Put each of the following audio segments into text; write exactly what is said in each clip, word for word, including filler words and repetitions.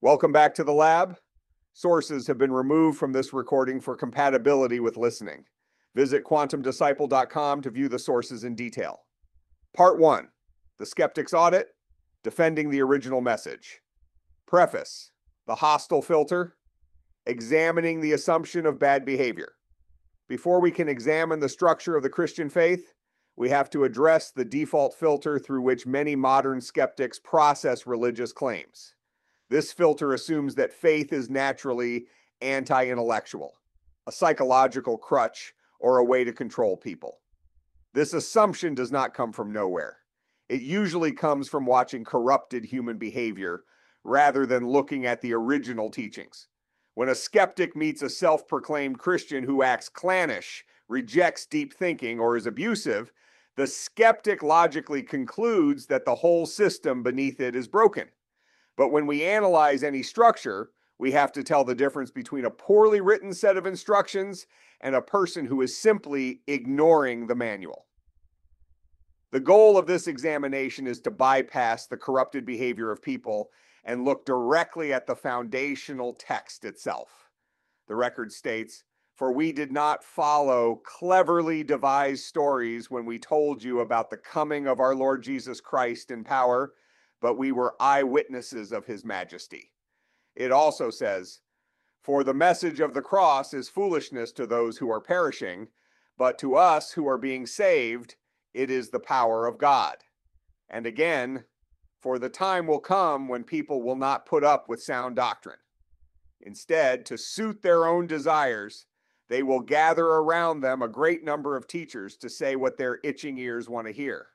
Welcome back to the lab. Sources have been removed from this recording for compatibility with listening. Visit quantum disciple dot com to view the sources in detail. Part one, The Skeptic's Audit, Defending the Original Message. Preface, The Hostile Filter, Examining the Assumption of Bad Behavior. Before we can examine the structure of the Christian faith, we have to address the default filter through which many modern skeptics process religious claims. This filter assumes that faith is naturally anti-intellectual, a psychological crutch, or a way to control people. This assumption does not come from nowhere. It usually comes from watching corrupted human behavior rather than looking at the original teachings. When a skeptic meets a self-proclaimed Christian who acts clannish, rejects deep thinking, or is abusive, the skeptic logically concludes that the whole system beneath it is broken. But when we analyze any structure, we have to tell the difference between a poorly written set of instructions and a person who is simply ignoring the manual. The goal of this examination is to bypass the corrupted behavior of people and look directly at the foundational text itself. The record states, "For we did not follow cleverly devised stories when we told you about the coming of our Lord Jesus Christ in power, but we were eyewitnesses of his majesty." It also says, "For the message of the cross is foolishness to those who are perishing, but to us who are being saved, it is the power of God." And again, "For the time will come when people will not put up with sound doctrine. Instead, to suit their own desires, they will gather around them a great number of teachers to say what their itching ears want to hear."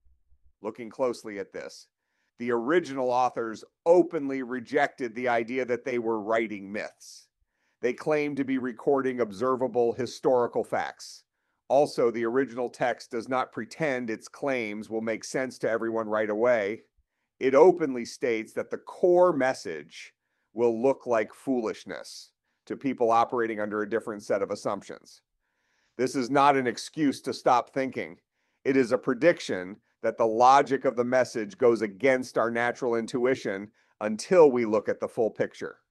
Looking closely at this, the original authors openly rejected the idea that they were writing myths. They claimed to be recording observable historical facts. Also, the original text does not pretend its claims will make sense to everyone right away. It openly states that the core message will look like foolishness to people operating under a different set of assumptions. This is not an excuse to stop thinking. It is a prediction that the logic of the message goes against our natural intuition until we look at the full picture.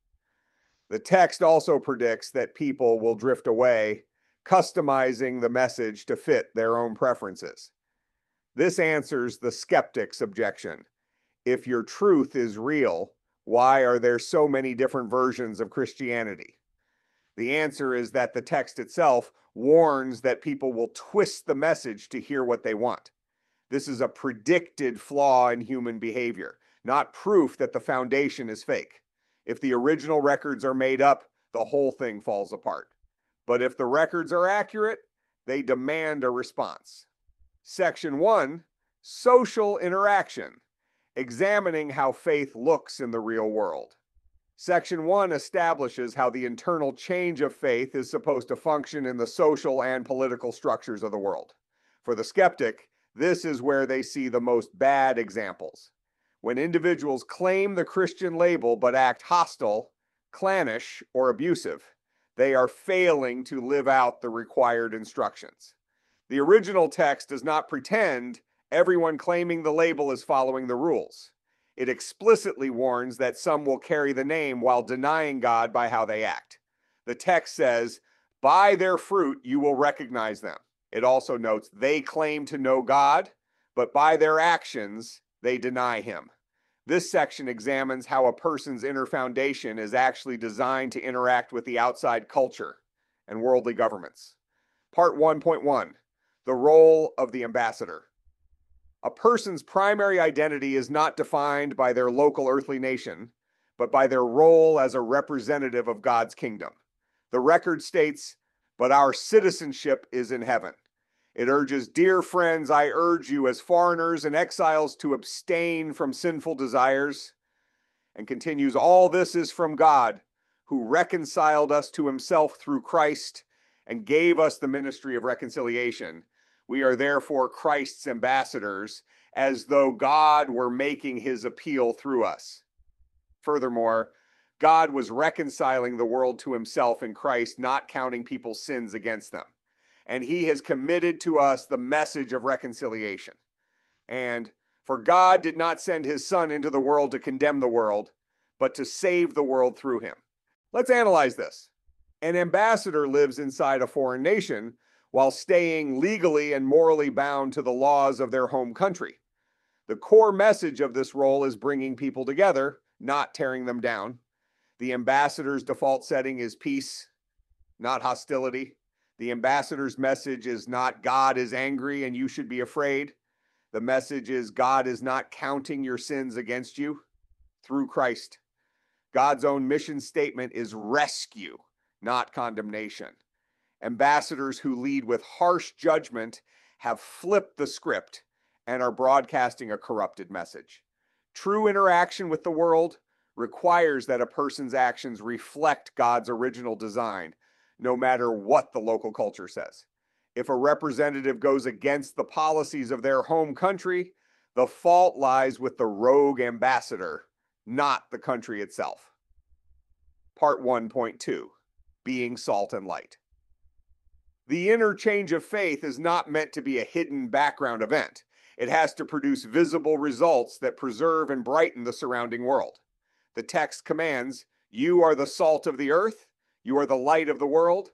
The text also predicts that people will drift away, customizing the message to fit their own preferences. This answers the skeptic's objection. If your truth is real, why are there so many different versions of Christianity? The answer is that the text itself warns that people will twist the message to hear what they want. This is a predicted flaw in human behavior, not proof that the foundation is fake. If the original records are made up, the whole thing falls apart. But if the records are accurate, they demand a response. Section one, Social Interaction, examining how faith looks in the real world. Section one establishes how the internal change of faith is supposed to function in the social and political structures of the world. For the skeptic, this is where they see the most bad examples. When individuals claim the Christian label but act hostile, clannish, or abusive, they are failing to live out the required instructions. The original text does not pretend everyone claiming the label is following the rules. It explicitly warns that some will carry the name while denying God by how they act. The text says, "By their fruit you will recognize them." It also notes they claim to know God, but by their actions, they deny him. This section examines how a person's inner foundation is actually designed to interact with the outside culture and worldly governments. Part one point one, The Role of the Ambassador. A person's primary identity is not defined by their local earthly nation, but by their role as a representative of God's kingdom. The record states, "But our citizenship is in heaven." It urges, "Dear friends, I urge you as foreigners and exiles to abstain from sinful desires," and continues, "All this is from God, who reconciled us to himself through Christ and gave us the ministry of reconciliation. We are therefore Christ's ambassadors, as though God were making his appeal through us." Furthermore, God was reconciling the world to himself in Christ, not counting people's sins against them. And he has committed to us the message of reconciliation. And, "For God did not send his Son into the world to condemn the world, but to save the world through him. Let's analyze this. An ambassador lives inside a foreign nation while staying legally and morally bound to the laws of their home country. The core message of this role is bringing people together, not tearing them down. The ambassador's default setting is peace, not hostility. The ambassador's message is not God is angry and you should be afraid. The message is God is not counting your sins against you through Christ. God's own mission statement is rescue, not condemnation. Ambassadors who lead with harsh judgment have flipped the script and are broadcasting a corrupted message. True interaction with the world requires that a person's actions reflect God's original design, no matter what the local culture says. If a representative goes against the policies of their home country, the fault lies with the rogue ambassador, not the country itself. Part one point two, being salt and light. The interchange of faith is not meant to be a hidden background event. It has to produce visible results that preserve and brighten the surrounding world. The text commands, "You are the salt of the earth, you are the light of the world."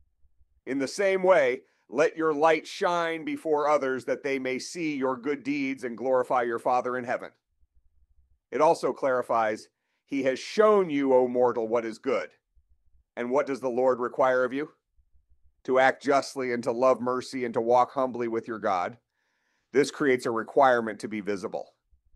In the same way, let your light shine before others that they may see your good deeds and glorify your Father in heaven. It also clarifies, He has shown you, O mortal, what is good. And what does the Lord require of you? To act justly and to love mercy and to walk humbly with your God. This creates a requirement to be visible.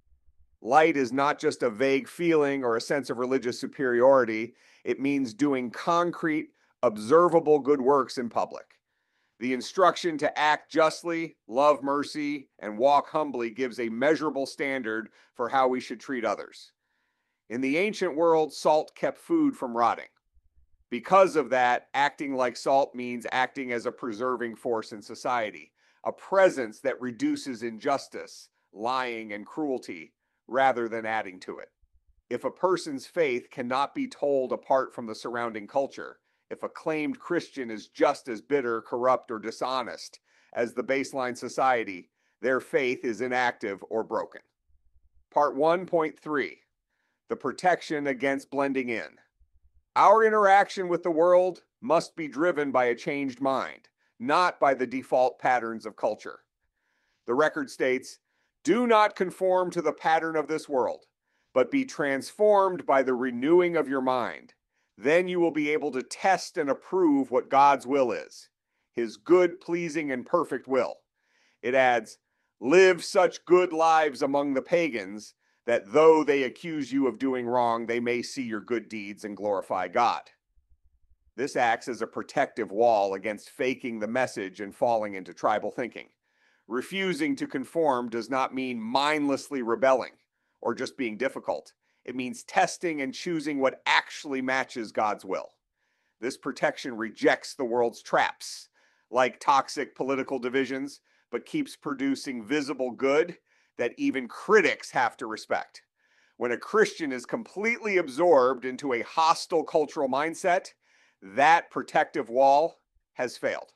Light is not just a vague feeling or a sense of religious superiority. It means doing concrete, observable good works in public. The instruction to act justly, love mercy, and walk humbly gives a measurable standard for how we should treat others. In the ancient world, salt kept food from rotting. Because of that, acting like salt means acting as a preserving force in society, a presence that reduces injustice, lying, and cruelty, rather than adding to it. If a person's faith cannot be told apart from the surrounding culture, if a claimed Christian is just as bitter, corrupt, or dishonest as the baseline society, their faith is inactive or broken. Part one point three, the protection against blending in. Our interaction with the world must be driven by a changed mind, not by the default patterns of culture. The record states, "Do not conform to the pattern of this world, but be transformed by the renewing of your mind. Then you will be able to test and approve what God's will is, His good, pleasing, and perfect will." It adds, "Live such good lives among the pagans that though they accuse you of doing wrong, they may see your good deeds and glorify God." This acts as a protective wall against faking the message and falling into tribal thinking. Refusing to conform does not mean mindlessly rebelling or just being difficult. It means testing and choosing what actually matches God's will. This protection rejects the world's traps, like toxic political divisions, but keeps producing visible good that even critics have to respect. When a Christian is completely absorbed into a hostile cultural mindset, that protective wall has failed.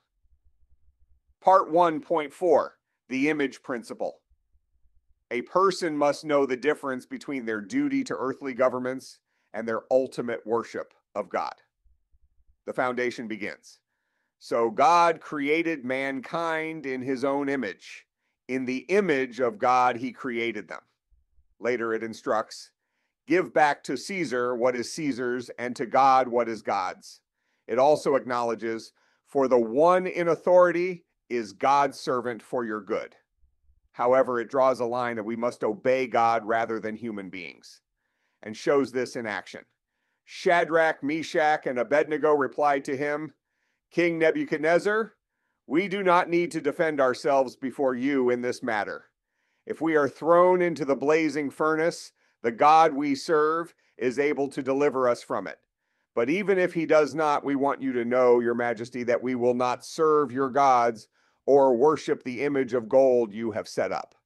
Part one point four, the image principle. A person must know the difference between their duty to earthly governments and their ultimate worship of God. The foundation begins. So God created mankind in His own image. In the image of God, He created them. Later it instructs, give back to Caesar what is Caesar's and to God what is God's. It also acknowledges, for the one in authority is God's servant for your good. However, it draws a line that we must obey God rather than human beings, and shows this in action. Shadrach, Meshach, and Abednego replied to him, "King Nebuchadnezzar, we do not need to defend ourselves before you in this matter. If we are thrown into the blazing furnace, the God we serve is able to deliver us from it. But even if He does not, we want you to know, Your Majesty, that we will not serve your gods or worship the image of gold you have set up."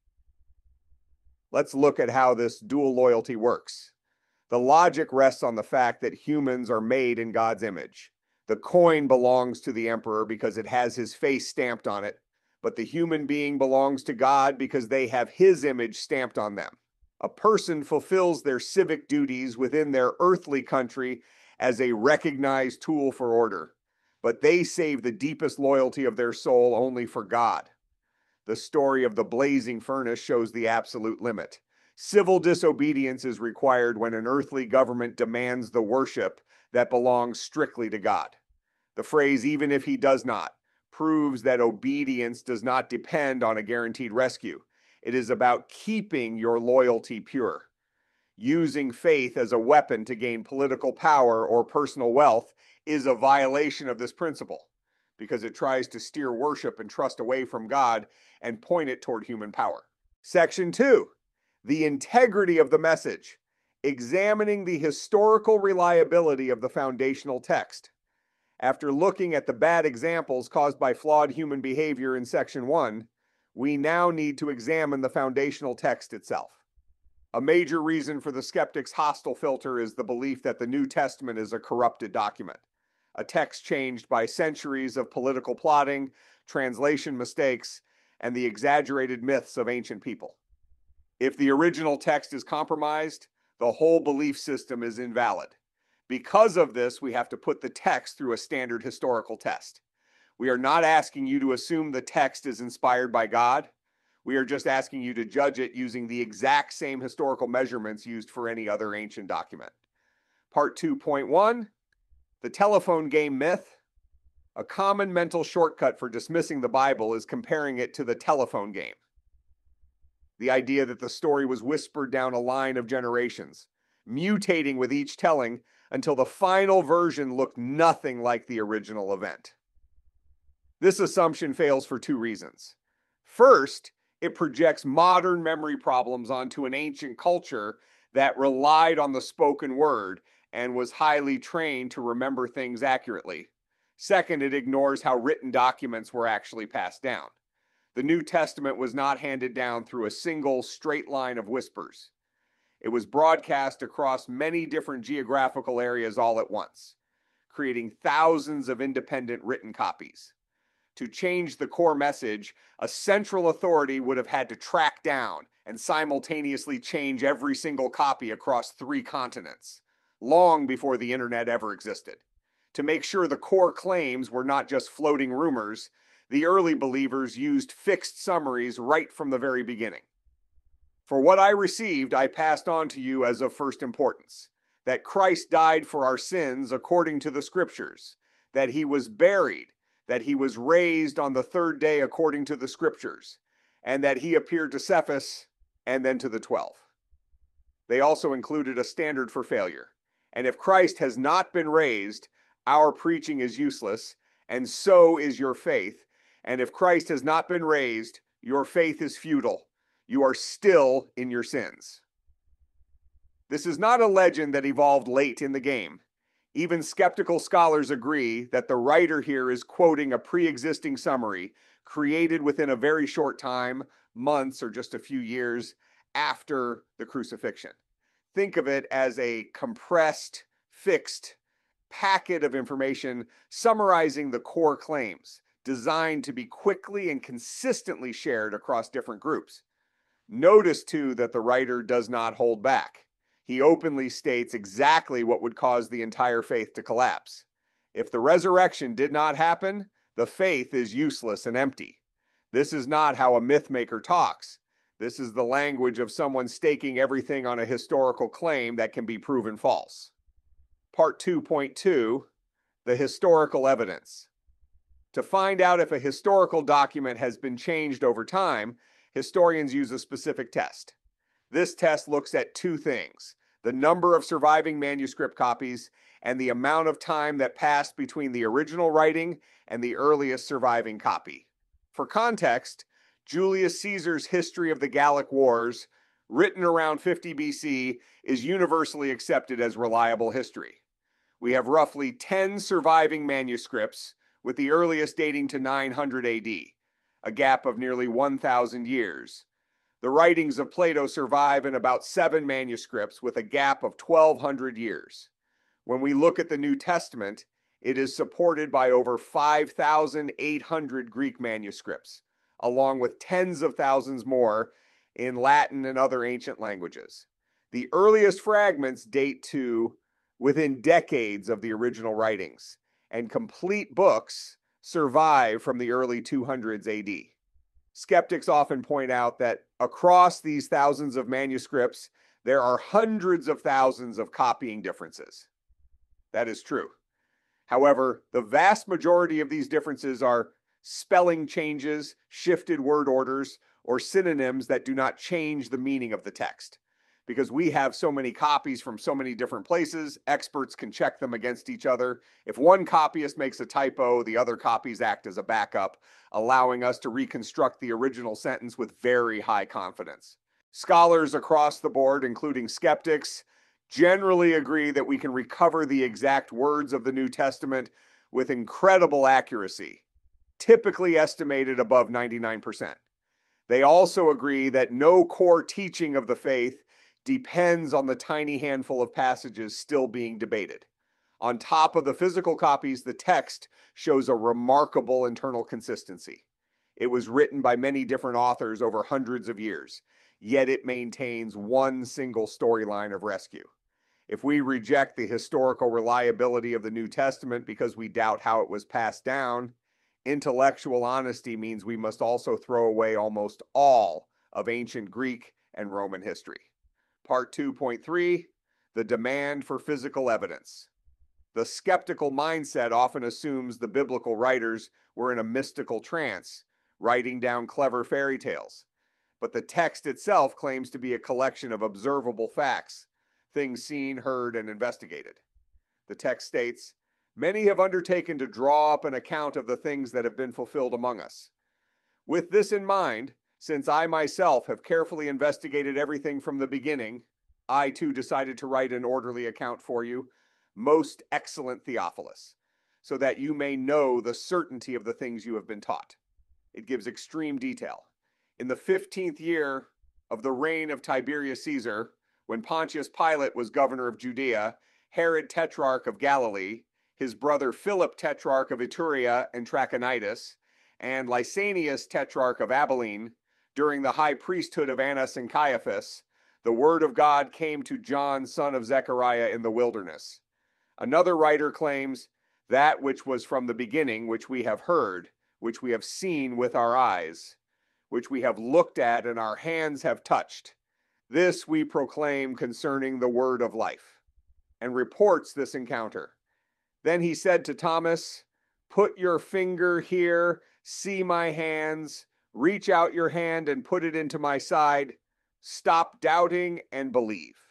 Let's look at how this dual loyalty works. The logic rests on the fact that humans are made in God's image. The coin belongs to the emperor because it has his face stamped on it, but the human being belongs to God because they have His image stamped on them. A person fulfills their civic duties within their earthly country as a recognized tool for order, but they save the deepest loyalty of their soul only for God. The story of the blazing furnace shows the absolute limit. Civil disobedience is required when an earthly government demands the worship that belongs strictly to God. The phrase, even if he does not, proves that obedience does not depend on a guaranteed rescue. It is about keeping your loyalty pure. Using faith as a weapon to gain political power or personal wealth is a violation of this principle, because it tries to steer worship and trust away from God and point it toward human power. Section two, the integrity of the message, examining the historical reliability of the foundational text. After looking at the bad examples caused by flawed human behavior in section one, we now need to examine the foundational text itself. A major reason for the skeptic's hostile filter is the belief that the New Testament is a corrupted document, a text changed by centuries of political plotting, translation mistakes, and the exaggerated myths of ancient people. If the original text is compromised, the whole belief system is invalid. Because of this, we have to put the text through a standard historical test. We are not asking you to assume the text is inspired by God. We are just asking you to judge it using the exact same historical measurements used for any other ancient document. Part two point one, the telephone game myth. A common mental shortcut for dismissing the Bible is comparing it to the telephone game. The idea that the story was whispered down a line of generations, mutating with each telling until the final version looked nothing like the original event. This assumption fails for two reasons. First, it projects modern memory problems onto an ancient culture that relied on the spoken word and was highly trained to remember things accurately. Second, it ignores how written documents were actually passed down. The New Testament was not handed down through a single straight line of whispers. It was broadcast across many different geographical areas all at once, creating thousands of independent written copies. To change the core message, a central authority would have had to track down and simultaneously change every single copy across three continents, long before the internet ever existed. To make sure the core claims were not just floating rumors, the early believers used fixed summaries right from the very beginning. For what I received, I passed on to you as of first importance, that Christ died for our sins according to the Scriptures, that he was buried, that he was raised on the third day according to the Scriptures, and that he appeared to Cephas and then to the twelve. They also included a standard for failure. And if Christ has not been raised, our preaching is useless, and so is your faith. And if Christ has not been raised, your faith is futile. You are still in your sins. This is not a legend that evolved late in the game. Even skeptical scholars agree that the writer here is quoting a pre-existing summary created within a very short time, months or just a few years after the crucifixion. Think of it as a compressed, fixed packet of information summarizing the core claims, designed to be quickly and consistently shared across different groups. Notice, too, that the writer does not hold back. He openly states exactly what would cause the entire faith to collapse. If the resurrection did not happen, the faith is useless and empty. This is not how a myth maker talks. This is the language of someone staking everything on a historical claim that can be proven false. Part two point two, the historical evidence. To find out if a historical document has been changed over time, historians use a specific test. This test looks at two things: the number of surviving manuscript copies and the amount of time that passed between the original writing and the earliest surviving copy. For context, Julius Caesar's History of the Gallic Wars, written around fifty B C, is universally accepted as reliable history. We have roughly ten surviving manuscripts, with the earliest dating to nine hundred A D, a gap of nearly one thousand years. The writings of Plato survive in about seven manuscripts with a gap of twelve hundred years. When we look at the New Testament, it is supported by over five thousand eight hundred Greek manuscripts, along with tens of thousands more in Latin and other ancient languages. The earliest fragments date to within decades of the original writings, and complete books survive from the early two hundreds A D. Skeptics often point out that across these thousands of manuscripts, there are hundreds of thousands of copying differences. That is true. However, the vast majority of these differences are spelling changes, shifted word orders, or synonyms that do not change the meaning of the text. Because we have so many copies from so many different places, experts can check them against each other. If one copyist makes a typo, the other copies act as a backup, allowing us to reconstruct the original sentence with very high confidence. Scholars across the board, including skeptics, generally agree that we can recover the exact words of the New Testament with incredible accuracy, typically estimated above ninety-nine percent. They also agree that no core teaching of the faith depends on the tiny handful of passages still being debated. On top of the physical copies, the text shows a remarkable internal consistency. It was written by many different authors over hundreds of years, yet it maintains one single storyline of rescue. If we reject the historical reliability of the New Testament because we doubt how it was passed down, intellectual honesty means we must also throw away almost all of ancient Greek and Roman history. Part two point three, the demand for physical evidence. The skeptical mindset often assumes the biblical writers were in a mystical trance, writing down clever fairy tales. But the text itself claims to be a collection of observable facts, things seen, heard, and investigated. The text states, "Many have undertaken to draw up an account of the things that have been fulfilled among us. With this in mind, since I myself have carefully investigated everything from the beginning, I too decided to write an orderly account for you, most excellent Theophilus, so that you may know the certainty of the things you have been taught." It gives extreme detail. In the fifteenth year of the reign of Tiberius Caesar, when Pontius Pilate was governor of Judea, Herod tetrarch of Galilee, his brother Philip tetrarch of Iturea and Trachonitis, and Lysanias tetrarch of Abilene, during the high priesthood of Annas and Caiaphas, the word of God came to John, son of Zechariah, in the wilderness. Another writer claims, "That which was from the beginning, which we have heard, which we have seen with our eyes, which we have looked at and our hands have touched, this we proclaim concerning the word of life," and reports this encounter. Then he said to Thomas, "Put your finger here, see my hands, reach out your hand and put it into my side. Stop doubting and believe."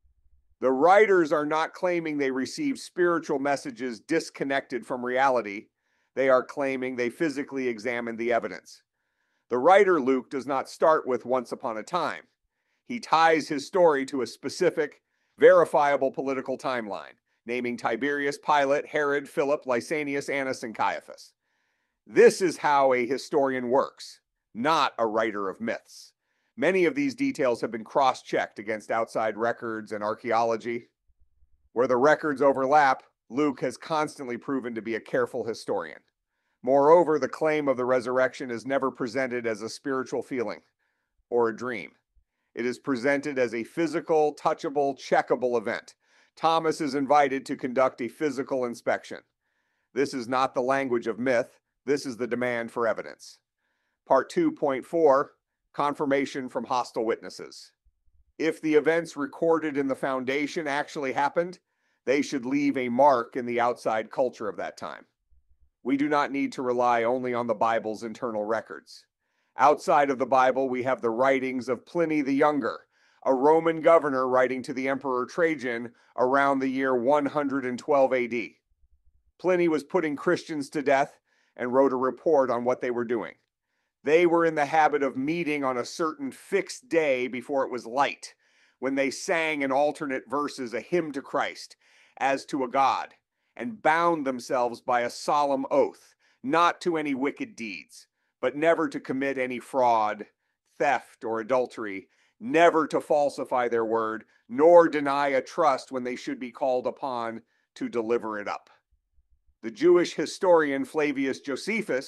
The writers are not claiming they received spiritual messages disconnected from reality. They are claiming they physically examined the evidence. The writer Luke does not start with once upon a time. He ties his story to a specific, verifiable political timeline, naming Tiberius, Pilate, Herod, Philip, Lysanias, Annas, and Caiaphas. This is how a historian works, not a writer of myths. Many of these details have been cross-checked against outside records and archaeology. Where the records overlap, Luke has constantly proven to be a careful historian. Moreover, the claim of the resurrection is never presented as a spiritual feeling or a dream. It is presented as a physical, touchable, checkable event. Thomas is invited to conduct a physical inspection. This is not the language of myth. This is the demand for evidence. Part two point four, confirmation from hostile witnesses. If the events recorded in the foundation actually happened, they should leave a mark in the outside culture of that time. We do not need to rely only on the Bible's internal records. Outside of the Bible, we have the writings of Pliny the Younger, a Roman governor writing to the Emperor Trajan around the year one hundred twelve A D. Pliny was putting Christians to death and wrote a report on what they were doing. They were in the habit of meeting on a certain fixed day before it was light, when they sang in alternate verses a hymn to Christ as to a God, and bound themselves by a solemn oath, not to any wicked deeds, but never to commit any fraud, theft, or adultery, never to falsify their word, nor deny a trust when they should be called upon to deliver it up. The Jewish historian Flavius Josephus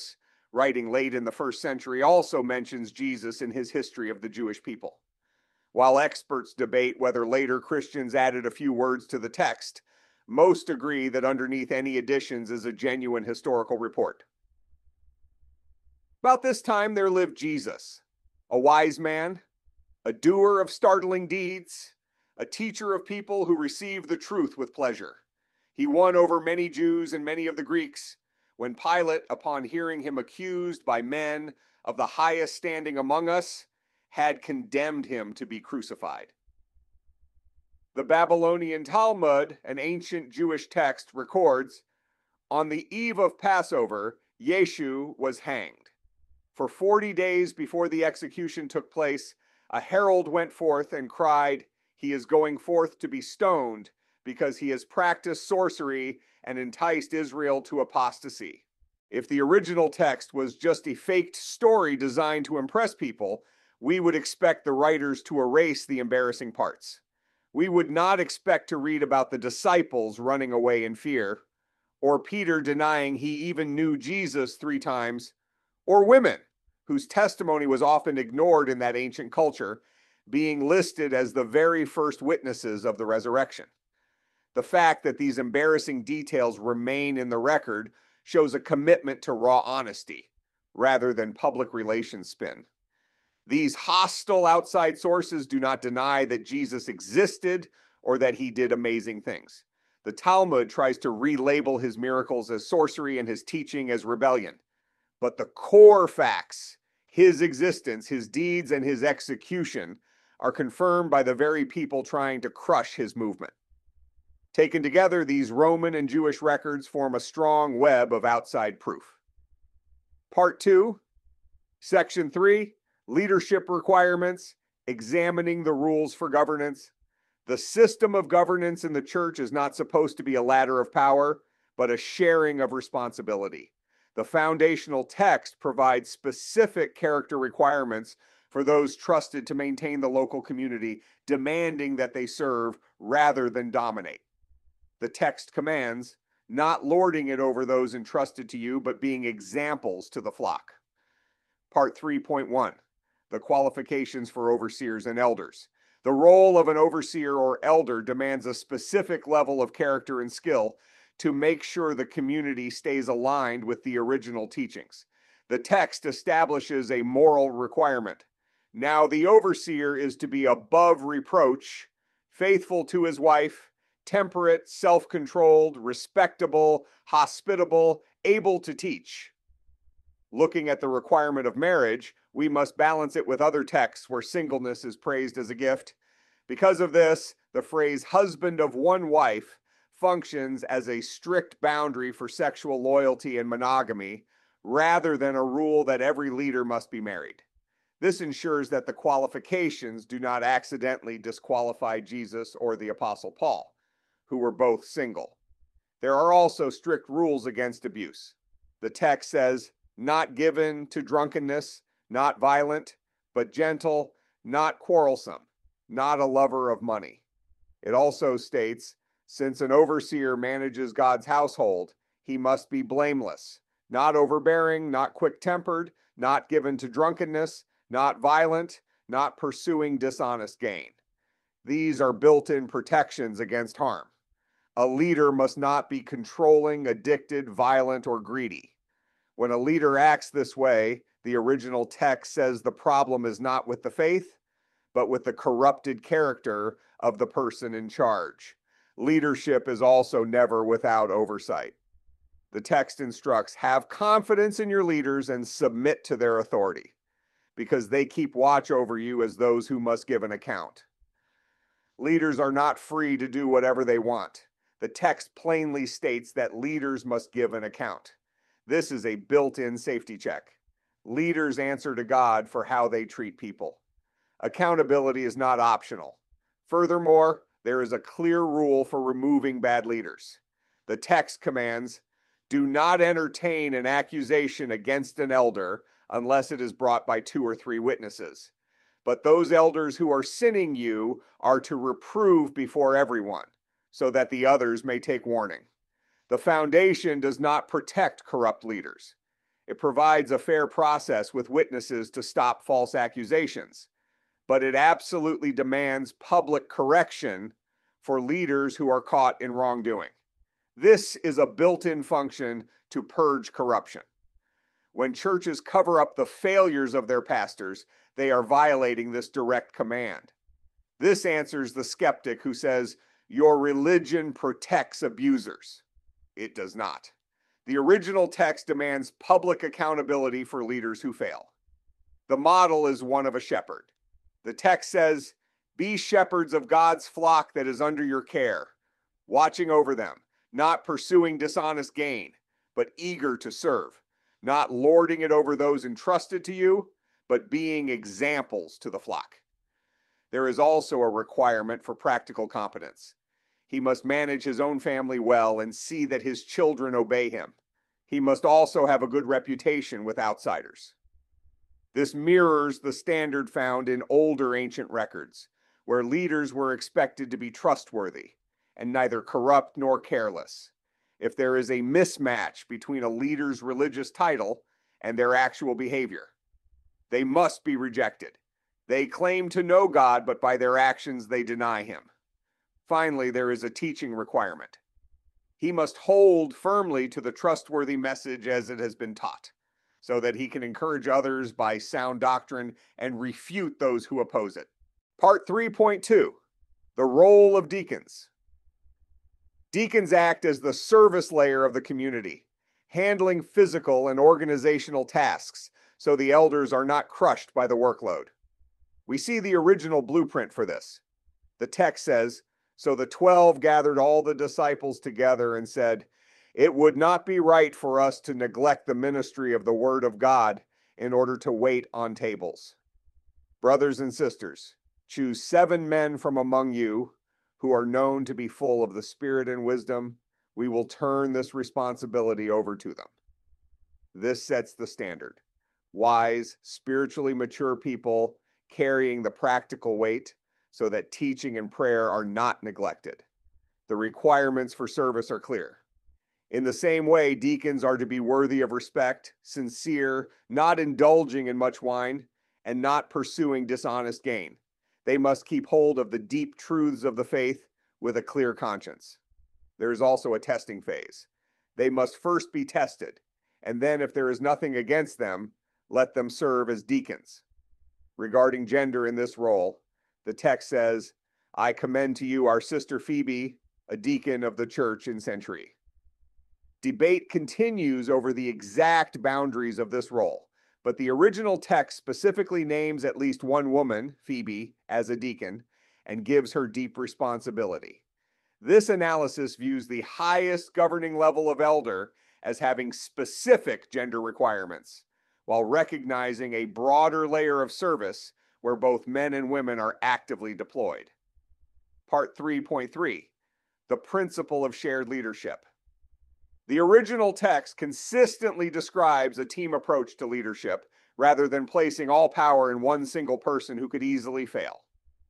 writing late in the first century, also mentions Jesus in his history of the Jewish people. While experts debate whether later Christians added a few words to the text, most agree that underneath any additions is a genuine historical report. About this time there lived Jesus, a wise man, a doer of startling deeds, a teacher of people who received the truth with pleasure. He won over many Jews and many of the Greeks. When Pilate, upon hearing him accused by men of the highest standing among us, had condemned him to be crucified. The Babylonian Talmud, an ancient Jewish text, records, on the eve of Passover, Yeshu was hanged. For forty days before the execution took place, a herald went forth and cried, "He is going forth to be stoned, because he has practiced sorcery and enticed Israel to apostasy." If the original text was just a faked story designed to impress people, we would expect the writers to erase the embarrassing parts. We would not expect to read about the disciples running away in fear, or Peter denying he even knew Jesus three times, or women, whose testimony was often ignored in that ancient culture, being listed as the very first witnesses of the resurrection. The fact that these embarrassing details remain in the record shows a commitment to raw honesty, rather than public relations spin. These hostile outside sources do not deny that Jesus existed or that he did amazing things. The Talmud tries to relabel his miracles as sorcery and his teaching as rebellion. But the core facts, his existence, his deeds, and his execution, are confirmed by the very people trying to crush his movement. Taken together, these Roman and Jewish records form a strong web of outside proof. Part two, Section three, Leadership Requirements, examining the rules for governance. The system of governance in the church is not supposed to be a ladder of power, but a sharing of responsibility. The foundational text provides specific character requirements for those trusted to maintain the local community, demanding that they serve rather than dominate. The text commands, not lording it over those entrusted to you, but being examples to the flock. Part three point one, the qualifications for overseers and elders. The role of an overseer or elder demands a specific level of character and skill to make sure the community stays aligned with the original teachings. The text establishes a moral requirement. Now the overseer is to be above reproach, faithful to his wife, temperate, self-controlled, respectable, hospitable, able to teach. Looking at the requirement of marriage, we must balance it with other texts where singleness is praised as a gift. Because of this, the phrase husband of one wife functions as a strict boundary for sexual loyalty and monogamy, rather than a rule that every leader must be married. This ensures that the qualifications do not accidentally disqualify Jesus or the Apostle Paul, who were both single. There are also strict rules against abuse. The text says, not given to drunkenness, not violent, but gentle, not quarrelsome, not a lover of money. It also states, since an overseer manages God's household, he must be blameless, not overbearing, not quick-tempered, not given to drunkenness, not violent, not pursuing dishonest gain. These are built-in protections against harm. A leader must not be controlling, addicted, violent, or greedy. When a leader acts this way, the original text says the problem is not with the faith, but with the corrupted character of the person in charge. Leadership is also never without oversight. The text instructs, have confidence in your leaders and submit to their authority, because they keep watch over you as those who must give an account. Leaders are not free to do whatever they want. The text plainly states that leaders must give an account. This is a built-in safety check. Leaders answer to God for how they treat people. Accountability is not optional. Furthermore, there is a clear rule for removing bad leaders. The text commands, do not entertain an accusation against an elder unless it is brought by two or three witnesses. But those elders who are sinning you are to reprove before everyone, so that the others may take warning. The foundation does not protect corrupt leaders. It provides a fair process with witnesses to stop false accusations, but it absolutely demands public correction for leaders who are caught in wrongdoing. This is a built-in function to purge corruption. When churches cover up the failures of their pastors, they are violating this direct command. This answers the skeptic who says, "Your religion protects abusers." It does not. The original text demands public accountability for leaders who fail. The model is one of a shepherd. The text says, "Be shepherds of God's flock that is under your care, watching over them, not pursuing dishonest gain, but eager to serve, not lording it over those entrusted to you, but being examples to the flock." There is also a requirement for practical competence. He must manage his own family well and see that his children obey him. He must also have a good reputation with outsiders. This mirrors the standard found in older ancient records, where leaders were expected to be trustworthy and neither corrupt nor careless. If there is a mismatch between a leader's religious title and their actual behavior, they must be rejected. They claim to know God, but by their actions they deny him. Finally, there is a teaching requirement. He must hold firmly to the trustworthy message as it has been taught, so that he can encourage others by sound doctrine and refute those who oppose it. Part three point two, the role of deacons. Deacons act as the service layer of the community, handling physical and organizational tasks so the elders are not crushed by the workload. We see the original blueprint for this. The text says, "So the twelve gathered all the disciples together and said, 'It would not be right for us to neglect the ministry of the word of God in order to wait on tables. Brothers and sisters, choose seven men from among you who are known to be full of the Spirit and wisdom. We will turn this responsibility over to them.'" This sets the standard. Wise, spiritually mature people carrying the practical weight so that teaching and prayer are not neglected. The requirements for service are clear. In the same way, deacons are to be worthy of respect, sincere, not indulging in much wine, and not pursuing dishonest gain. They must keep hold of the deep truths of the faith with a clear conscience. There is also a testing phase. They must first be tested, and then if there is nothing against them, let them serve as deacons. Regarding gender in this role, the text says, "I commend to you our sister Phoebe, a deacon of the church in Cenchreae." Debate continues over the exact boundaries of this role, but the original text specifically names at least one woman, Phoebe, as a deacon and gives her deep responsibility. This analysis views the highest governing level of elder as having specific gender requirements, while recognizing a broader layer of service where both men and women are actively deployed. Part three point three, the principle of shared leadership. The original text consistently describes a team approach to leadership rather than placing all power in one single person who could easily fail.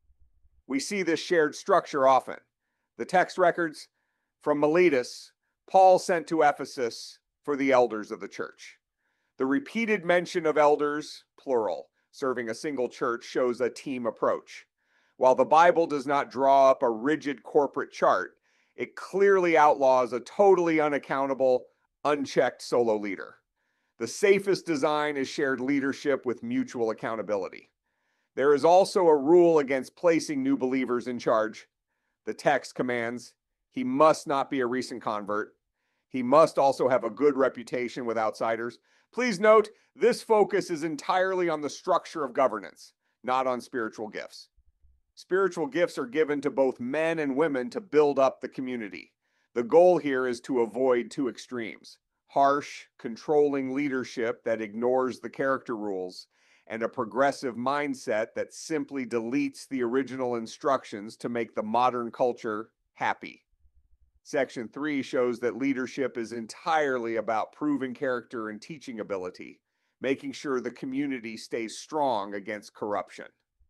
We see this shared structure often. The text records from Miletus, Paul sent to Ephesus for the elders of the church. The repeated mention of elders, plural, serving a single church shows a team approach. While the Bible does not draw up a rigid corporate chart, it clearly outlaws a totally unaccountable, unchecked solo leader. The safest design is shared leadership with mutual accountability. There is also a rule against placing new believers in charge. The text commands, he must not be a recent convert. He must also have a good reputation with outsiders. Please note, this focus is entirely on the structure of governance, not on spiritual gifts. Spiritual gifts are given to both men and women to build up the community. The goal here is to avoid two extremes: harsh, controlling leadership that ignores the character rules, and a progressive mindset that simply deletes the original instructions to make the modern culture happy. Section three shows that leadership is entirely about proving character and teaching ability, making sure the community stays strong against corruption.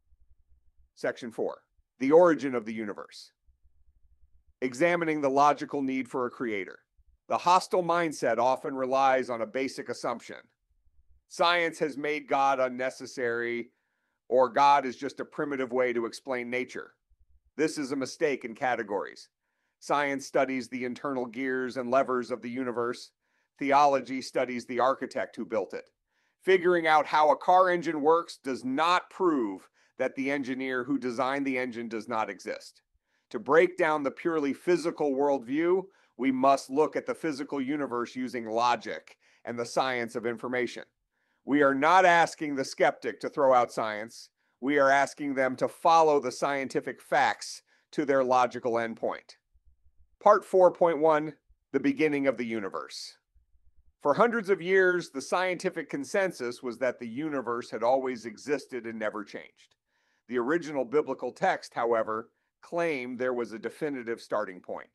Section four, the origin of the universe. Examining the logical need for a creator. The hostile mindset often relies on a basic assumption. Science has made God unnecessary, or God is just a primitive way to explain nature. This is a mistake in categories. Science studies the internal gears and levers of the universe. Theology studies the architect who built it. Figuring out how a car engine works does not prove that the engineer who designed the engine does not exist. To break down the purely physical worldview, we must look at the physical universe using logic and the science of information. We are not asking the skeptic to throw out science. We are asking them to follow the scientific facts to their logical endpoint. Part four point one, the beginning of the universe. For hundreds of years, the scientific consensus was that the universe had always existed and never changed. The original biblical text, however, claimed there was a definitive starting point.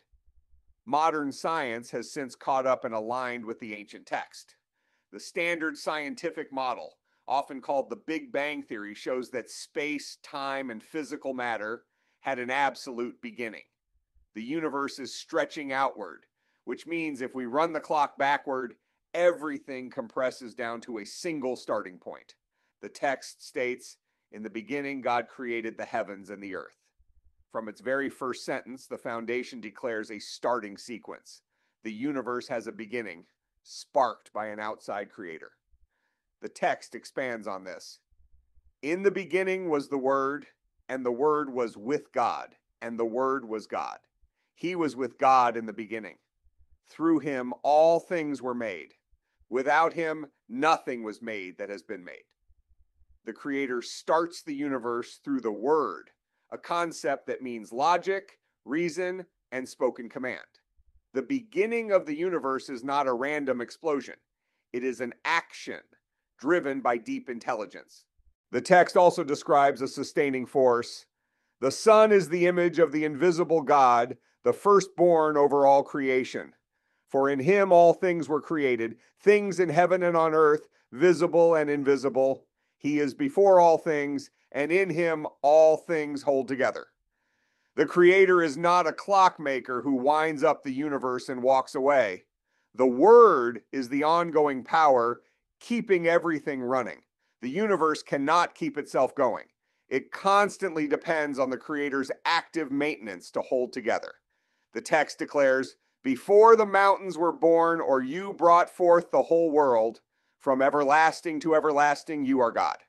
Modern science has since caught up and aligned with the ancient text. The standard scientific model, often called the Big Bang Theory, shows that space, time, and physical matter had an absolute beginning. The universe is stretching outward, which means if we run the clock backward, everything compresses down to a single starting point. The text states, "In the beginning, God created the heavens and the earth." From its very first sentence, the foundation declares a starting sequence. The universe has a beginning, sparked by an outside creator. The text expands on this. "In the beginning was the Word, and the Word was with God, and the Word was God. He was with God in the beginning. Through him all things were made. Without him nothing was made that has been made." The Creator starts the universe through the Word, a concept that means logic, reason, and spoken command. The beginning of the universe is not a random explosion. It is an action driven by deep intelligence. The text also describes a sustaining force. "The Son is the image of the invisible God, the firstborn over all creation. For in him all things were created, things in heaven and on earth, visible and invisible. He is before all things, and in him all things hold together." The Creator is not a clockmaker who winds up the universe and walks away. The Word is the ongoing power keeping everything running. The universe cannot keep itself going. It constantly depends on the Creator's active maintenance to hold together. The text declares, "Before the mountains were born, or you brought forth the whole world, from everlasting to everlasting you are God."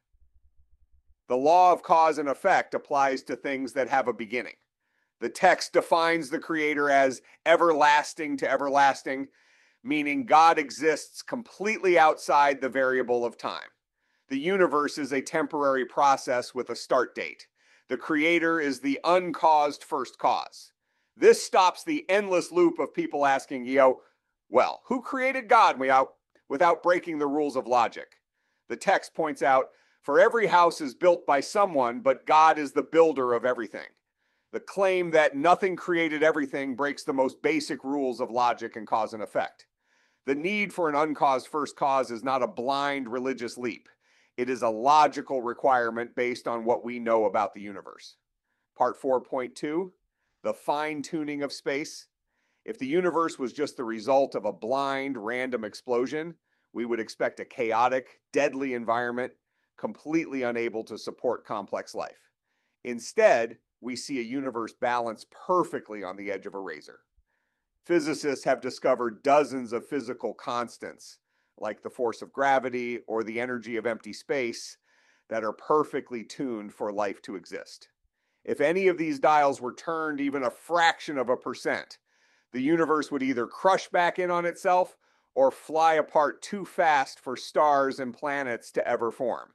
The law of cause and effect applies to things that have a beginning. The text defines the Creator as everlasting to everlasting, meaning God exists completely outside the variable of time. The universe is a temporary process with a start date. The Creator is the uncaused first cause. This stops the endless loop of people asking, you know, well, who created God without, without breaking the rules of logic? The text points out, for every house is built by someone, but God is the builder of everything. The claim that nothing created everything breaks the most basic rules of logic and cause and effect. The need for an uncaused first cause is not a blind religious leap. It is a logical requirement based on what we know about the universe. Part four point two, the fine-tuning of space. If the universe was just the result of a blind, random explosion, we would expect a chaotic, deadly environment, completely unable to support complex life. Instead, we see a universe balanced perfectly on the edge of a razor. Physicists have discovered dozens of physical constants, like the force of gravity or the energy of empty space, that are perfectly tuned for life to exist. If any of these dials were turned even a fraction of a percent, the universe would either crush back in on itself or fly apart too fast for stars and planets to ever form.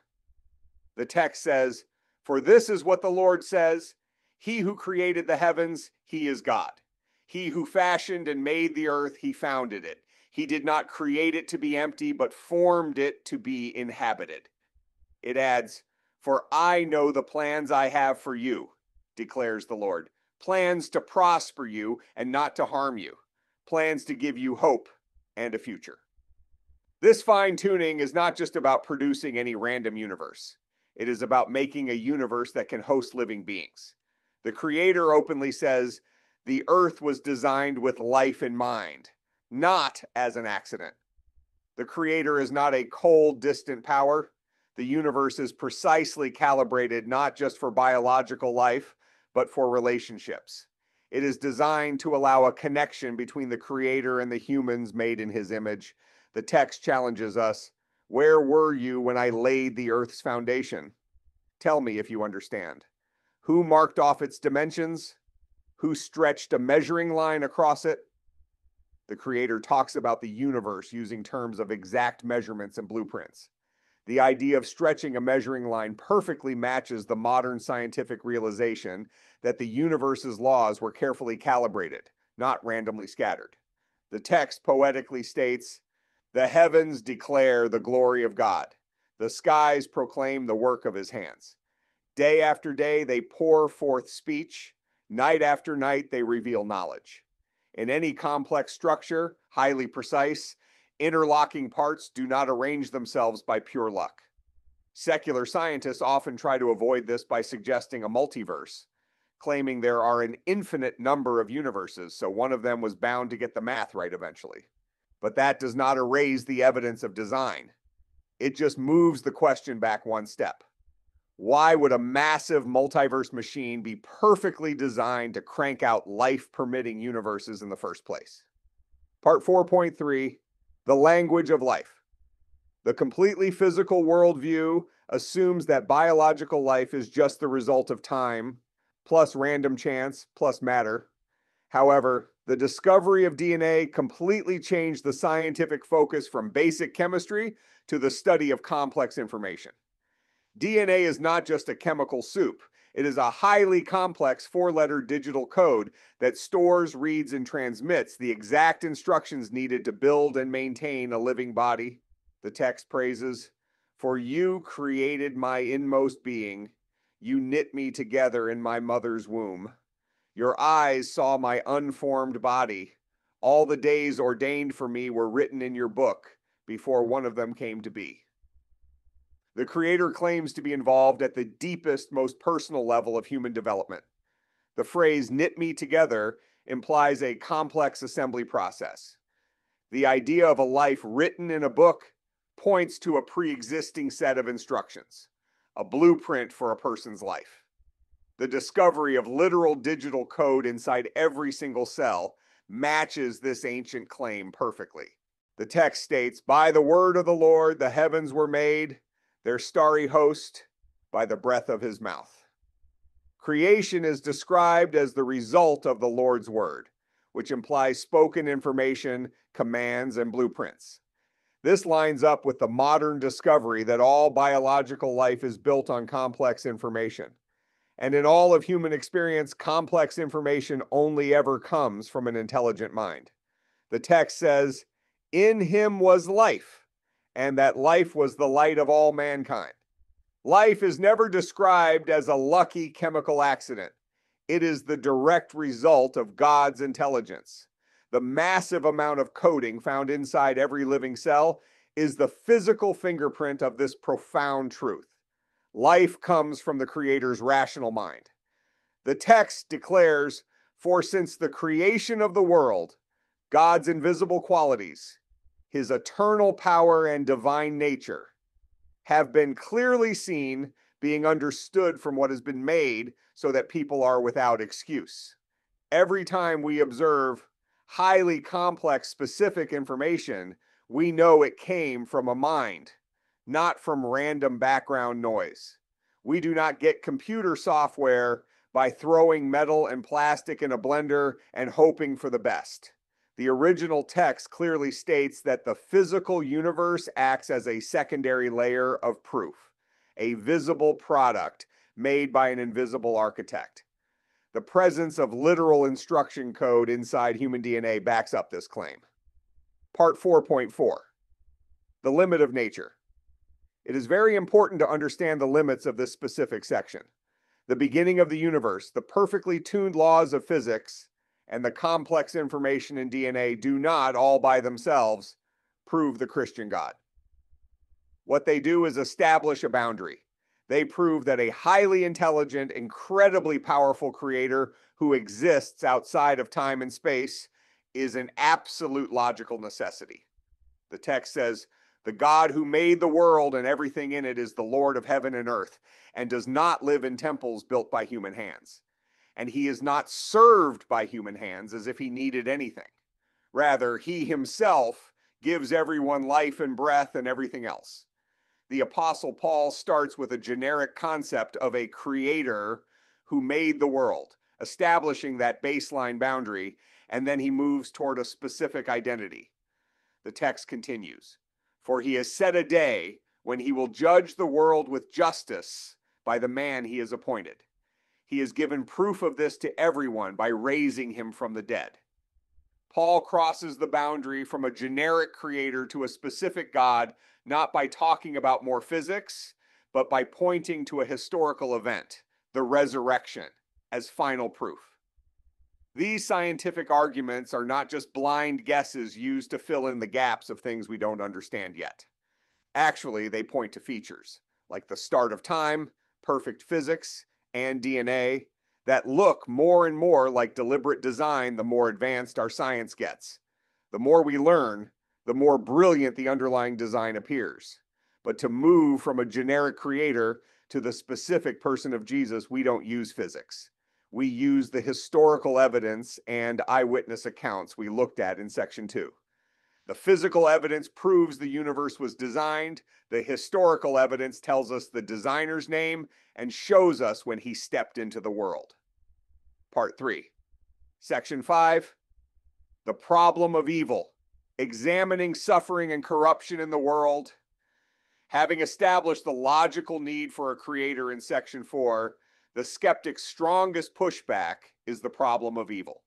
The text says, "For this is what the Lord says, he who created the heavens, he is God. He who fashioned and made the earth, he founded it. He did not create it to be empty, but formed it to be inhabited." It adds, "For I know the plans I have for you, declares the Lord, plans to prosper you and not to harm you, plans to give you hope and a future." This fine-tuning is not just about producing any random universe. It is about making a universe that can host living beings. The Creator openly says, the earth was designed with life in mind, not as an accident. The Creator is not a cold, distant power. The universe is precisely calibrated not just for biological life, but for relationships. It is designed to allow a connection between the Creator and the humans made in His image. The text challenges us, where were you when I laid the earth's foundation? Tell me if you understand. Who marked off its dimensions? Who stretched a measuring line across it? The Creator talks about the universe using terms of exact measurements and blueprints. The idea of stretching a measuring line perfectly matches the modern scientific realization that the universe's laws were carefully calibrated, not randomly scattered. The text poetically states, "The heavens declare the glory of God. The skies proclaim the work of His hands. Day after day they pour forth speech. Night after night they reveal knowledge." In any complex structure, highly precise, interlocking parts do not arrange themselves by pure luck. Secular scientists often try to avoid this by suggesting a multiverse, claiming there are an infinite number of universes, so one of them was bound to get the math right eventually. But that does not erase the evidence of design. It just moves the question back one step. Why would a massive multiverse machine be perfectly designed to crank out life-permitting universes in the first place? Part four point three, the language of life. The completely physical worldview assumes that biological life is just the result of time, plus random chance, plus matter. However, the discovery of D N A completely changed the scientific focus from basic chemistry to the study of complex information. D N A is not just a chemical soup. It is a highly complex four-letter digital code that stores, reads, and transmits the exact instructions needed to build and maintain a living body. The text praises, "For you created my inmost being. You knit me together in my mother's womb. Your eyes saw my unformed body. All the days ordained for me were written in your book before one of them came to be." The Creator claims to be involved at the deepest, most personal level of human development. The phrase "knit me together" implies a complex assembly process. The idea of a life written in a book points to a pre-existing set of instructions, a blueprint for a person's life. The discovery of literal digital code inside every single cell matches this ancient claim perfectly. The text states, "By the word of the Lord the heavens were made, their starry host by the breath of His mouth." Creation is described as the result of the Lord's word, which implies spoken information, commands, and blueprints. This lines up with the modern discovery that all biological life is built on complex information. And in all of human experience, complex information only ever comes from an intelligent mind. The text says, "In Him was life, and that life was the light of all mankind." Life is never described as a lucky chemical accident. It is the direct result of God's intelligence. The massive amount of coding found inside every living cell is the physical fingerprint of this profound truth. Life comes from the Creator's rational mind. The text declares, "For since the creation of the world, God's invisible qualities, His eternal power and divine nature, have been clearly seen, being understood from what has been made, so that people are without excuse." Every time we observe highly complex specific information, we know it came from a mind, not from random background noise. We do not get computer software by throwing metal and plastic in a blender and hoping for the best. The original text clearly states that the physical universe acts as a secondary layer of proof, a visible product made by an invisible architect. The presence of literal instruction code inside human D N A backs up this claim. Part four point four, the limit of nature. It is very important to understand the limits of this specific section. The beginning of the universe, the perfectly tuned laws of physics, and the complex information in D N A do not, all by themselves, prove the Christian God. What they do is establish a boundary. They prove that a highly intelligent, incredibly powerful creator who exists outside of time and space is an absolute logical necessity. The text says, "The God who made the world and everything in it is the Lord of heaven and earth, and does not live in temples built by human hands. And he is not served by human hands as if he needed anything. Rather, he himself gives everyone life and breath and everything else." The Apostle Paul starts with a generic concept of a creator who made the world, establishing that baseline boundary, and then he moves toward a specific identity. The text continues, "For he has set a day when he will judge the world with justice by the man he has appointed. He has given proof of this to everyone by raising him from the dead." Paul crosses the boundary from a generic creator to a specific God, not by talking about more physics, but by pointing to a historical event, the resurrection, as final proof. These scientific arguments are not just blind guesses used to fill in the gaps of things we don't understand yet. Actually, they point to features, like the start of time, perfect physics, and D N A, that look more and more like deliberate design the more advanced our science gets. The more we learn, the more brilliant the underlying design appears. But to move from a generic creator to the specific person of Jesus, we don't use physics. We use the historical evidence and eyewitness accounts we looked at in section two. The physical evidence proves the universe was designed. The historical evidence tells us the designer's name and shows us when he stepped into the world. Part three. Section five. The problem of evil. Examining suffering and corruption in the world. Having established the logical need for a creator in section four, the skeptic's strongest pushback is the problem of evil.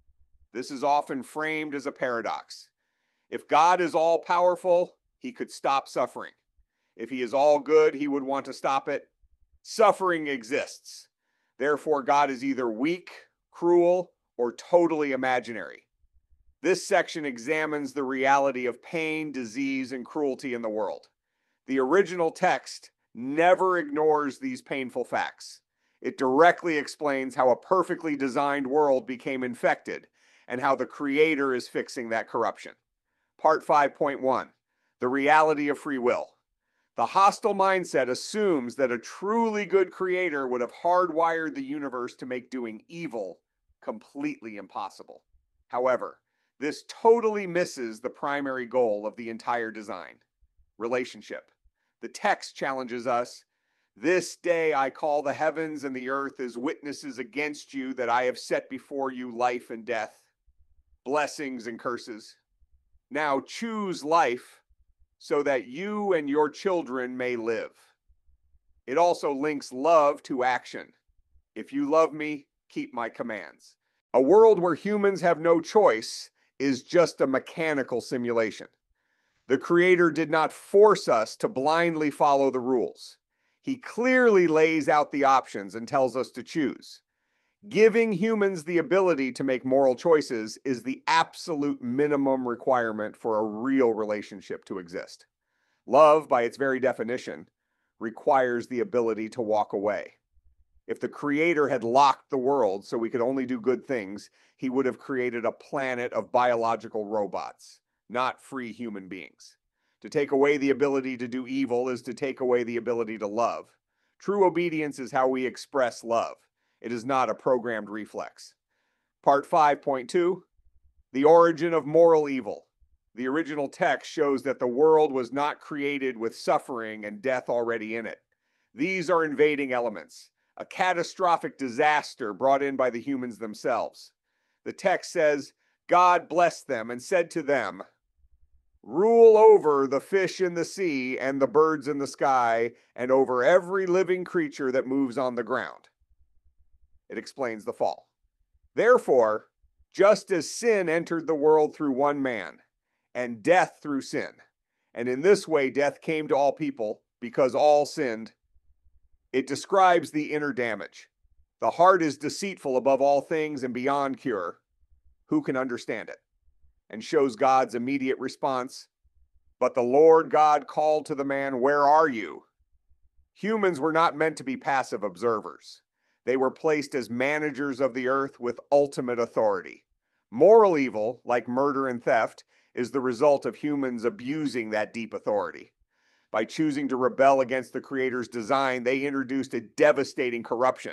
This is often framed as a paradox. If God is all-powerful, he could stop suffering. If he is all good, he would want to stop it. Suffering exists. Therefore, God is either weak, cruel, or totally imaginary. This section examines the reality of pain, disease, and cruelty in the world. The original text never ignores these painful facts. It directly explains how a perfectly designed world became infected and how the Creator is fixing that corruption. Part five point one, the reality of free will. The hostile mindset assumes that a truly good creator would have hardwired the universe to make doing evil completely impossible. However, this totally misses the primary goal of the entire design: relationship. The text challenges us, "This day I call the heavens and the earth as witnesses against you that I have set before you life and death, blessings and curses. Now choose life so that you and your children may live." It also links love to action. "If you love me, keep my commands." A world where humans have no choice is just a mechanical simulation. The Creator did not force us to blindly follow the rules. He clearly lays out the options and tells us to choose. Giving humans the ability to make moral choices is the absolute minimum requirement for a real relationship to exist. Love, by its very definition, requires the ability to walk away. If the Creator had locked the world so we could only do good things, he would have created a planet of biological robots, not free human beings. To take away the ability to do evil is to take away the ability to love. True obedience is how we express love. It is not a programmed reflex. Part five point two, the origin of moral evil. The original text shows that the world was not created with suffering and death already in it. These are invading elements, a catastrophic disaster brought in by the humans themselves. The text says, "God blessed them and said to them, 'Rule over the fish in the sea and the birds in the sky and over every living creature that moves on the ground.'" It explains the fall. "Therefore, just as sin entered the world through one man, and death through sin, and in this way death came to all people because all sinned." It describes the inner damage. The heart is deceitful above all things and beyond cure. Who can understand it? And shows God's immediate response, "But the Lord God called to the man, 'Where are you?'" Humans were not meant to be passive observers. They were placed as managers of the earth with ultimate authority. Moral evil, like murder and theft, is the result of humans abusing that deep authority. By choosing to rebel against the Creator's design, they introduced a devastating corruption,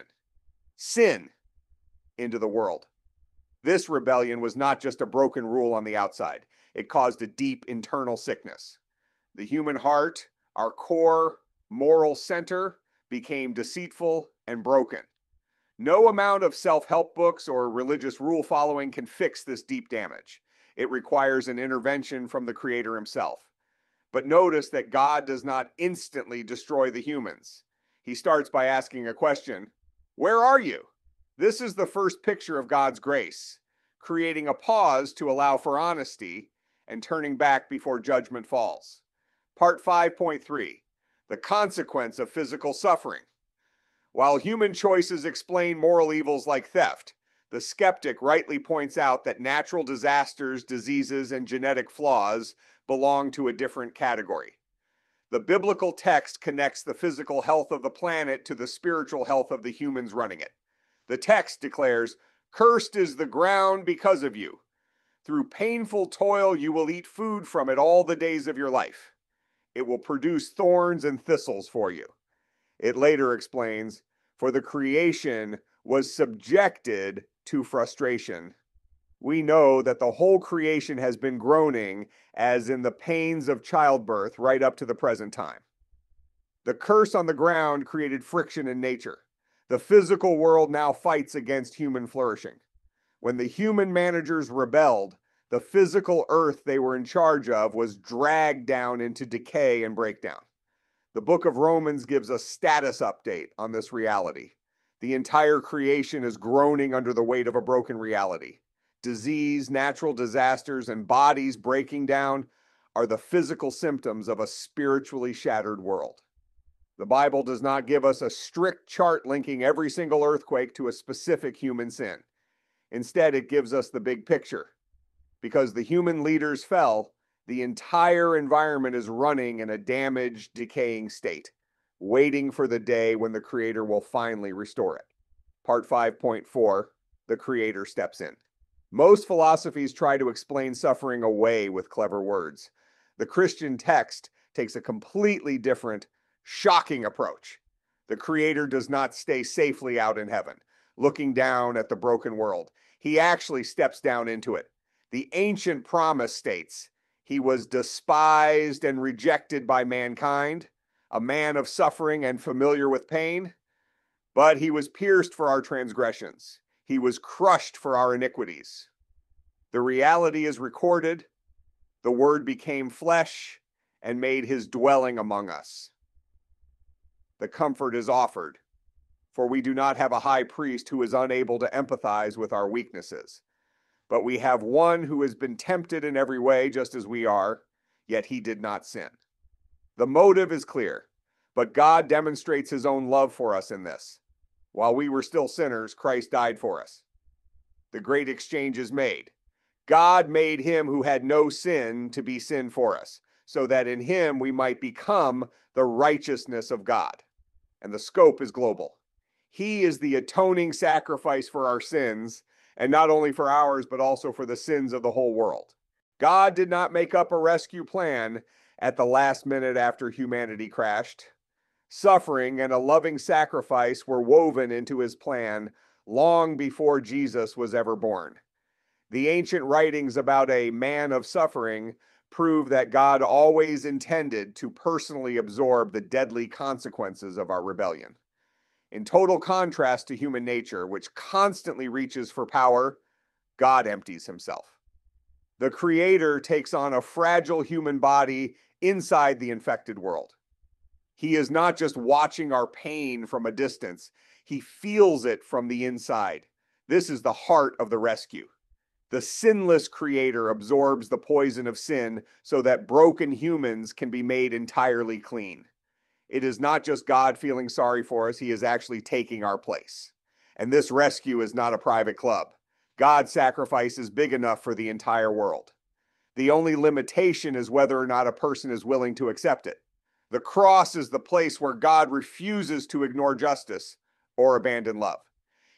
sin, into the world. This rebellion was not just a broken rule on the outside. It caused a deep internal sickness. The human heart, our core moral center, became deceitful and broken. No amount of self-help books or religious rule following can fix this deep damage. It requires an intervention from the Creator himself. But notice that God does not instantly destroy the humans. He starts by asking a question: where are you? This is the first picture of God's grace, creating a pause to allow for honesty and turning back before judgment falls. Part five point three, the consequence of physical suffering. While human choices explain moral evils like theft, the skeptic rightly points out that natural disasters, diseases, and genetic flaws belong to a different category. The biblical text connects the physical health of the planet to the spiritual health of the humans running it. The text declares, "Cursed is the ground because of you. Through painful toil you will eat food from it all the days of your life. It will produce thorns and thistles for you." It later explains, "For the creation was subjected to frustration." We know that the whole creation has been groaning as in the pains of childbirth right up to the present time. The curse on the ground created friction in nature. The physical world now fights against human flourishing. When the human managers rebelled, the physical earth they were in charge of was dragged down into decay and breakdown. The book of Romans gives a status update on this reality. The entire creation is groaning under the weight of a broken reality. Disease, natural disasters, and bodies breaking down are the physical symptoms of a spiritually shattered world. The Bible does not give us a strict chart linking every single earthquake to a specific human sin. Instead, it gives us the big picture. Because the human leaders fell, the entire environment is running in a damaged, decaying state, waiting for the day when the Creator will finally restore it. Part five point four, the Creator steps in. Most philosophies try to explain suffering away with clever words. The Christian text takes a completely different, shocking approach. The Creator does not stay safely out in heaven, looking down at the broken world. He actually steps down into it. The ancient promise states, "He was despised and rejected by mankind, a man of suffering and familiar with pain, but he was pierced for our transgressions. He was crushed for our iniquities." The reality is recorded. The Word became flesh and made his dwelling among us. The comfort is offered, for we do not have a high priest who is unable to empathize with our weaknesses. But we have one who has been tempted in every way, just as we are, yet he did not sin. The motive is clear, but God demonstrates his own love for us in this. While we were still sinners, Christ died for us. The great exchange is made. God made him who had no sin to be sin for us, so that in him we might become the righteousness of God. And the scope is global. He is the atoning sacrifice for our sins, and not only for ours, but also for the sins of the whole world. God did not make up a rescue plan at the last minute after humanity crashed. Suffering and a loving sacrifice were woven into his plan long before Jesus was ever born. The ancient writings about a man of suffering prove that God always intended to personally absorb the deadly consequences of our rebellion. In total contrast to human nature, which constantly reaches for power, God empties himself. The Creator takes on a fragile human body inside the infected world. He is not just watching our pain from a distance, he feels it from the inside. This is the heart of the rescue. The sinless Creator absorbs the poison of sin so that broken humans can be made entirely clean. It is not just God feeling sorry for us, he is actually taking our place. And this rescue is not a private club. God's sacrifice is big enough for the entire world. The only limitation is whether or not a person is willing to accept it. The cross is the place where God refuses to ignore justice or abandon love.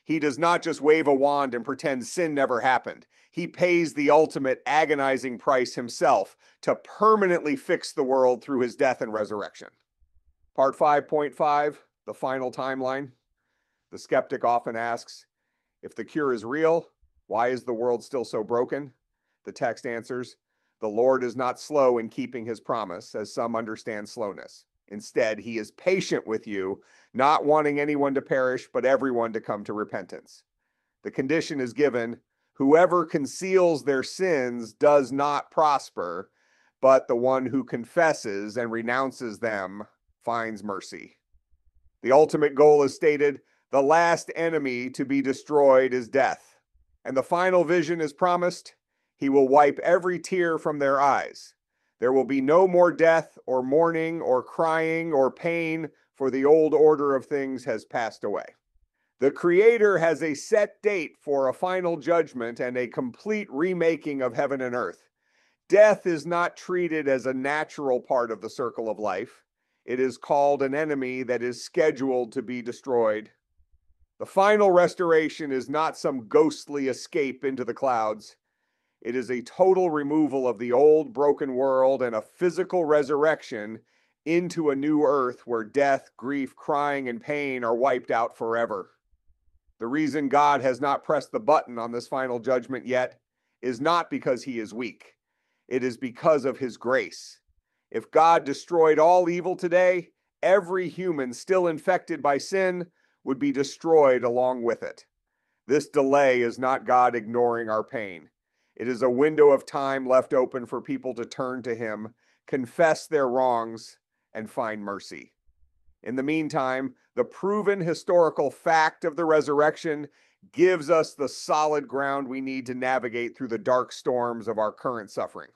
He does not just wave a wand and pretend sin never happened. He pays the ultimate agonizing price himself to permanently fix the world through his death and resurrection. Part five point five, the final timeline. The skeptic often asks, if the cure is real, why is the world still so broken? The text answers, the Lord is not slow in keeping his promise, as some understand slowness. Instead, he is patient with you, not wanting anyone to perish, but everyone to come to repentance. The condition is given, whoever conceals their sins does not prosper, but the one who confesses and renounces them finds mercy. The ultimate goal is stated, the last enemy to be destroyed is death. And the final vision is promised, he will wipe every tear from their eyes. There will be no more death or mourning or crying or pain, for the old order of things has passed away. The Creator has a set date for a final judgment and a complete remaking of heaven and earth. Death is not treated as a natural part of the circle of life. It is called an enemy that is scheduled to be destroyed. The final restoration is not some ghostly escape into the clouds. It is a total removal of the old broken world and a physical resurrection into a new earth where death, grief, crying, and pain are wiped out forever. The reason God has not pressed the button on this final judgment yet is not because he is weak. It is because of his grace. If God destroyed all evil today, every human still infected by sin would be destroyed along with it. This delay is not God ignoring our pain. It is a window of time left open for people to turn to him, confess their wrongs, and find mercy. In the meantime, the proven historical fact of the resurrection gives us the solid ground we need to navigate through the dark storms of our current suffering.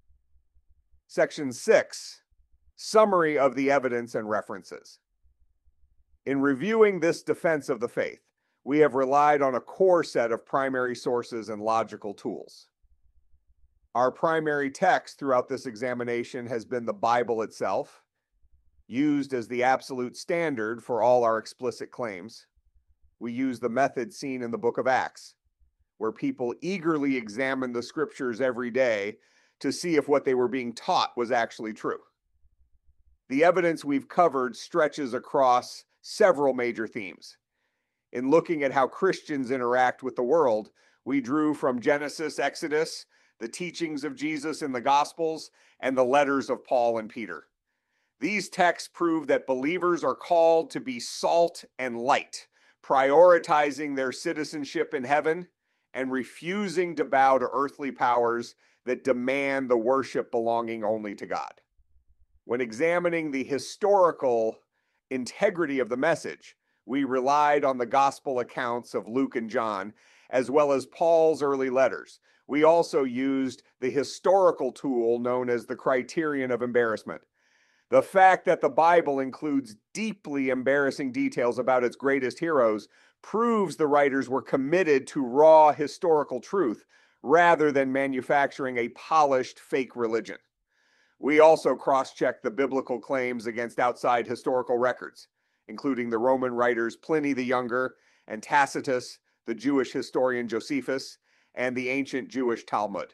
Section six, summary of the evidence and references. In reviewing this defense of the faith, we have relied on a core set of primary sources and logical tools. Our primary text throughout this examination has been the Bible itself, used as the absolute standard for all our explicit claims. We use the method seen in the book of Acts, where people eagerly examined the scriptures every day to see if what they were being taught was actually true. The evidence we've covered stretches across several major themes. In looking at how Christians interact with the world, we drew from Genesis, Exodus, the teachings of Jesus in the Gospels, and the letters of Paul and Peter. These texts prove that believers are called to be salt and light, prioritizing their citizenship in heaven and refusing to bow to earthly powers that demand the worship belonging only to God. When examining the historical integrity of the message, we relied on the gospel accounts of Luke and John, as well as Paul's early letters. We also used the historical tool known as the criterion of embarrassment. The fact that the Bible includes deeply embarrassing details about its greatest heroes proves the writers were committed to raw historical truth rather than manufacturing a polished fake religion. We also cross-checked the biblical claims against outside historical records, including the Roman writers Pliny the Younger and Tacitus, the Jewish historian Josephus, and the ancient Jewish Talmud.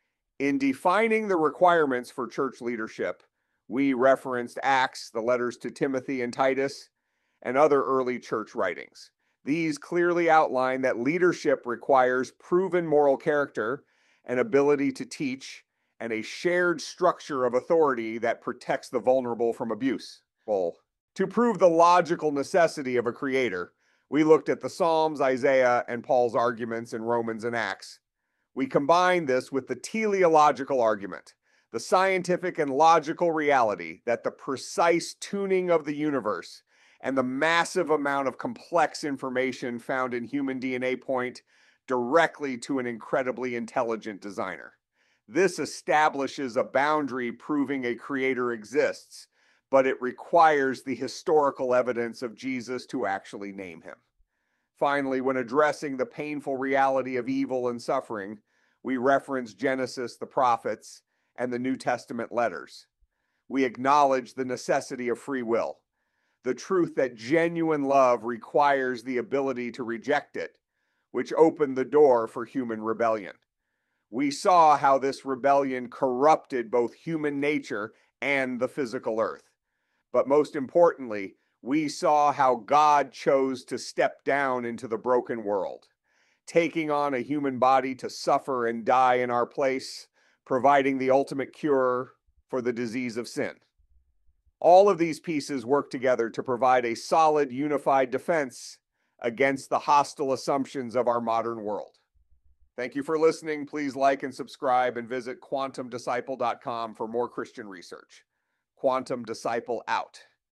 In defining the requirements for church leadership, we referenced Acts, the letters to Timothy and Titus, and other early church writings. These clearly outline that leadership requires proven moral character, an ability to teach, and a shared structure of authority that protects the vulnerable from abuse. Well, to prove the logical necessity of a creator, we looked at the Psalms, Isaiah, and Paul's arguments in Romans and Acts. We combined this with the teleological argument, the scientific and logical reality that the precise tuning of the universe and the massive amount of complex information found in human D N A point directly to an incredibly intelligent designer. This establishes a boundary proving a creator exists, but it requires the historical evidence of Jesus to actually name him. Finally, when addressing the painful reality of evil and suffering, we reference Genesis, the prophets, and the New Testament letters. We acknowledge the necessity of free will. the truth that genuine love requires the ability to reject it, which opened the door for human rebellion. We saw how this rebellion corrupted both human nature and the physical earth. But most importantly, we saw how God chose to step down into the broken world, taking on a human body to suffer and die in our place, providing the ultimate cure for the disease of sin. All of these pieces work together to provide a solid, unified defense against the hostile assumptions of our modern world. Thank you for listening. Please like and subscribe and visit quantum disciple dot com for more Christian research. Quantum Disciple out.